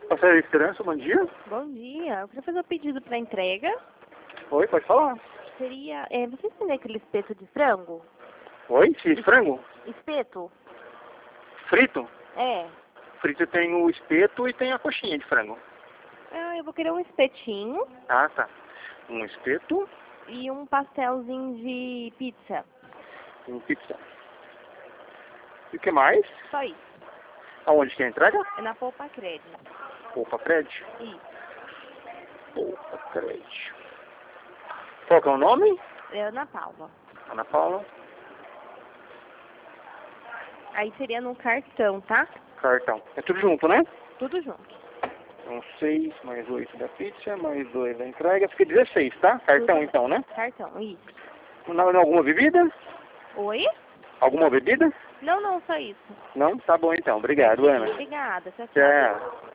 Passageiro de Esperança, bom dia. Bom dia. Eu queria fazer um pedido para entrega. Oi, pode falar. Seria... vocês têm aquele espeto de frango? Oi, fiz frango? Espeto? Frito? É. Frito tem o espeto e tem a coxinha de frango. Ah, eu vou querer um espetinho Ah, tá. Um espeto e um pastelzinho de pizza. e um pizza. E o que mais? Só isso. Aonde que é a entrega? É na Poupa Crédito. Poupa Crédito. Isso. Poupa Crédito. Qual que é o nome? É Ana Paula. Ana Paula. Aí seria no cartão, tá? Cartão. É tudo junto, né? Tudo junto. Então 6 mais 8 da pizza, mais 2 da entrega. Fica 16, tá? Cartão Tudo. então, né? Cartão, isso. Alguma bebida? Oi? Alguma bebida? Não, só isso. Não? Tá bom então. Obrigado, Ana. Obrigada. Tchau, tchau. Tchau.